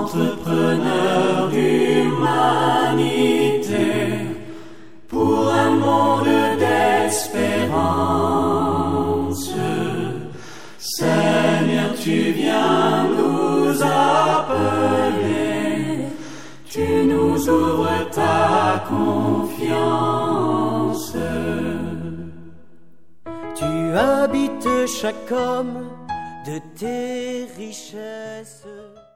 entrepreneur d'humanité, pour un monde d'espérance. Seigneur, tu viens nous appeler, tu nous ouvres ta confiance. Tu habites chaque homme de tes richesses.